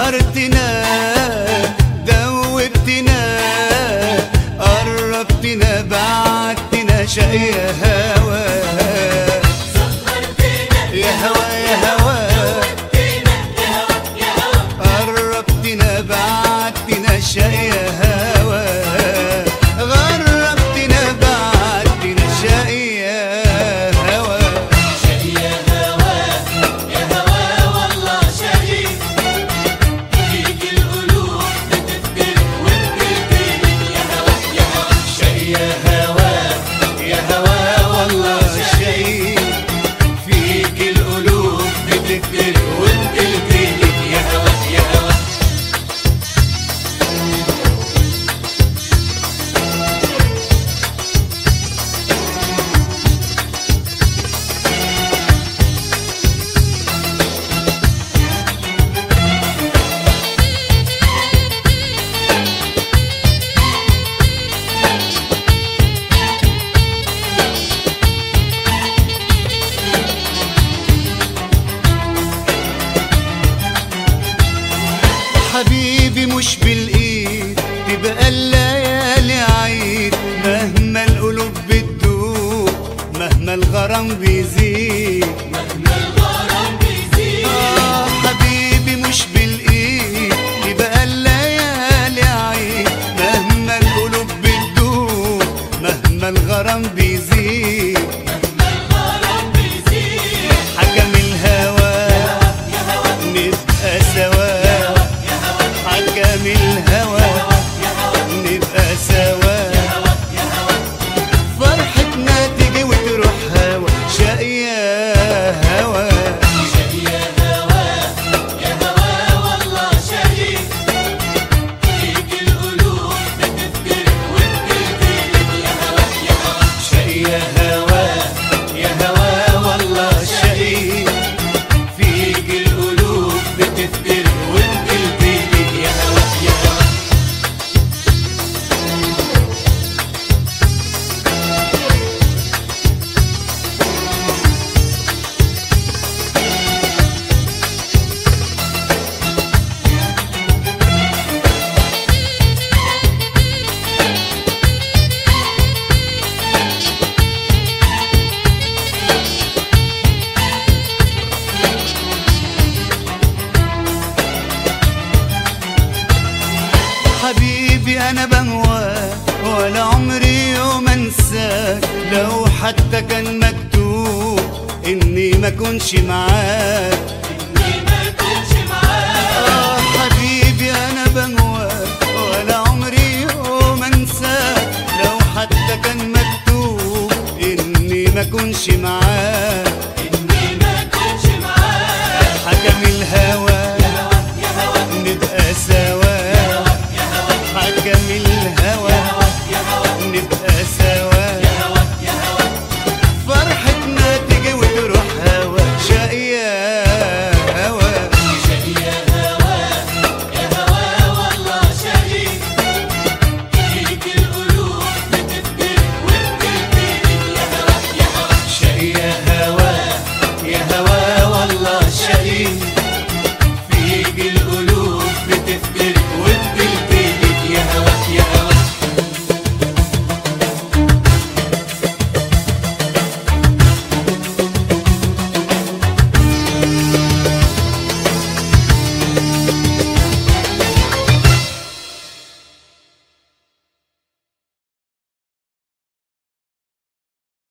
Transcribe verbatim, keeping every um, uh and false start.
سهرتنا دوبتنا قربتنا بعدتنا شقيا هوا يا هوا يا هوا قربتنا بعدتنا شقيا هوا غربتنا بعدتنا شقيا هوا شقيا هوا يا هوا والله شقي فيك القلوب بتفترق وبتلتقي يا هوا يا هوا شقيا هوا يا هوا والله شقي فيك القلوب بتفترق وبتلتقي يا هوا يا هوا حبيبي مش بالايد تبقى الليالي عيد مهما القلوب بتدوب مهما الغرام بيزيد مهما الغرام بيزيد آه حبيبي مش بالايد تبقى الليالي عيد مهما القلوب بتدوب مهما الغرام بيزيد مهما الغرام بيزيد حكم الهوى نبقى سوا حكم الهوى نبقى سوا فرحتنا تيجي وتروح هوا شقيا هوا شقيا هوا يا هوا والله شقي فيك القلوب بتفترق وبتلتقي يا هوا يا هوا شقيا هوا يا هوا والله شقي فيك القلوب بتفترق وبتلتقي يا هوا يا هوا حبيبي انا بهواك ولا عمري يوم انساك لو حتى كان مكتوب اني ما كنش معاك إني ما كنتش معاك آه حبيبي انا بهواك ولا عمري يوم انساك لو حتى كان مكتوب اني ما كنش معاك إني ما كنتش معاك حكم الهوى يا هوا نبقى سوا حكم الهوى يا هوا نبقى سوا يا هوا يا هوا فرحتنا تيجي وتروح هوا شقيا هوا شقيا هوا يا هوا والله شقي فيك القلوب بتفترق وبتلتقي يا هوا يا هوا شقيا هوا يا هوا والله شقي فيك